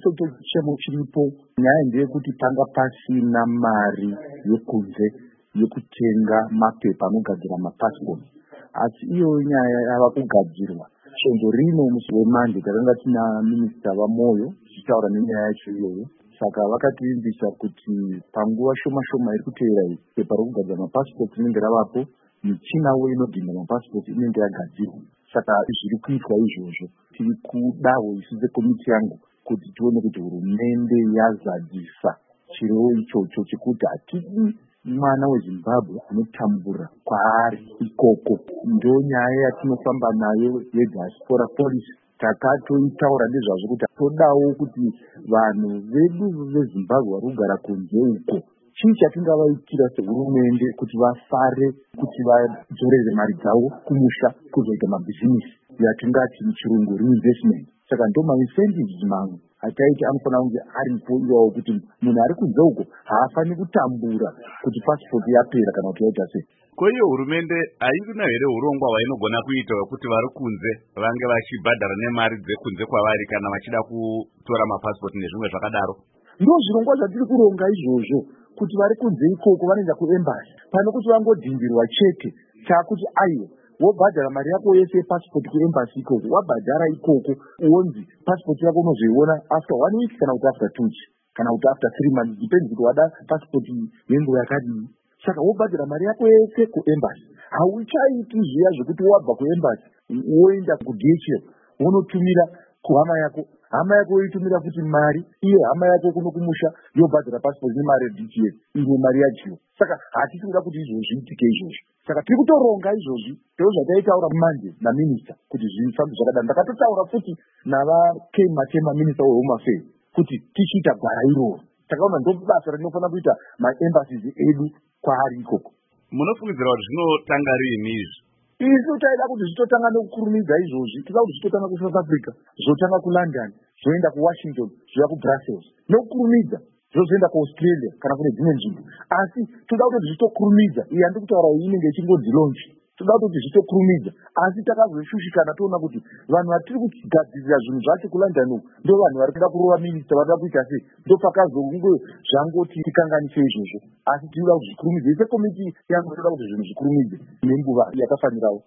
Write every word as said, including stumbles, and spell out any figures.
ichocho chichemo chiripo. Nyaya ndeyekuti panga pasina mari yekunze yekutenga mapepa anogadzira mapasipoti, asi iyo nyaya yava kugadzirwa. Shonzo rino musi wemanje takanga tina minista vamoyo tichitaura nenyaya yacho iyoyo. Saka vakativimbisa kuti panguva shoma shoma iri kuteera iyi, pepa rokugadzira mapasipoti rinenge ravapo, michinawo inodhinga mapasipoti inenge yagadzirwa. Saka zviri kuitwa izvozvo. Tiri kudawo isu sekomiti yangu kuti tione kuti hurumende yazadzisa chirevo ichocho chekuti hatidi mwana weZimbabwe anotambura kwaari ikoko. Ndo nyaya yatinofamba nayo yediaspora policy. Takatoitaura ndezvazvo kuti todawo kuti vanhu vedu veZimbabwe vari kugara kunze uko, chii chatingavaitira sehurumende kuti vafare, kuti vadzorere mari dzavo kumusha kuzoita mabhizinisi yatingati muchirungu reinvestment. Saka ndo maincentives mamwe ataiti anofanira kunge aripo iwawo, kuti munhu ari kunze uko haafani kutambura kuti pasipoti yapera kana kuti yaita sei. Koiyo hurumende haina here urongwa hwainogona kuita kuti vari kunze vange vachibhadhara nemari dzekunze kwavari kana vachida kutora mapasipoti nezvimwe zvakadaro? Ndo zvirongwa zvatiri kuronga izvozvo, kuti vari kunze ikoko vanoenda kuembasi, pano kuti vangodhindirwa chete chakuti aiwa wobhadhara mari yako yese pasipoti kuembasi ikoko, wabhadhara ikoko uonzi pasipoti yako unozoiona after one week kana kuti after two weeks kana kuti after three months, depends kuti wada pasipoti yenguva yakadini. Saka wobhadhara mari yako yese kuembasi, hauchaiti zviya zvekuti wabva kuembasi woenda ku-D H L wonotumira kuhama yako, hama yako yoitumira kuti mari, iye hama yako kuno kumusha yobhadhara pasipoti nemari ye-D H L imwe mari yacho. Saka hatisi kuda kuti izvozvi zviitike izvozvi. Saka tiri kutoronga izvozvi, ndizvo zvataitaura manje naminista kuti zvifambe zvakadaro. Ndakatotaura futi navakema tema minista wehome affairs kuti tichiita gwara iroro. Takaona ndo basa rinofanira kuita maembassies edu kwaari ikoko. Munofungidzira kuti zvinotanga rini izvi? Isu taida kuti zvitotanga nekukurumidza izvozvi. Tida kuti zvitotanga kuSouth Africa, zvotanga kuLondon, zvoenda kuWashington, zvoya kuBrussels, nokukurumidza zvozoenda kuAustralia kana kune dzimwe nzvimbo. Asi toda kuti zvitokurumidza, iyi handi kutaura iyi inenge ichingodzi launch. Toda kuti zvitokurumidza, asi takazoshushikana toona kuti vanhu vatiri kugadzirira zvinhu zvacho kuLondon uku ndo vanhu vari kuda kurova minista, vari kuda kuita sei, ndo pakazonge zvangoti tikanganise izvozvo. Asi tinoda kuti zvikurumidze, ise komiti yangu toda kuti zvinhu zvikurumidze nenguva yakafanirawo.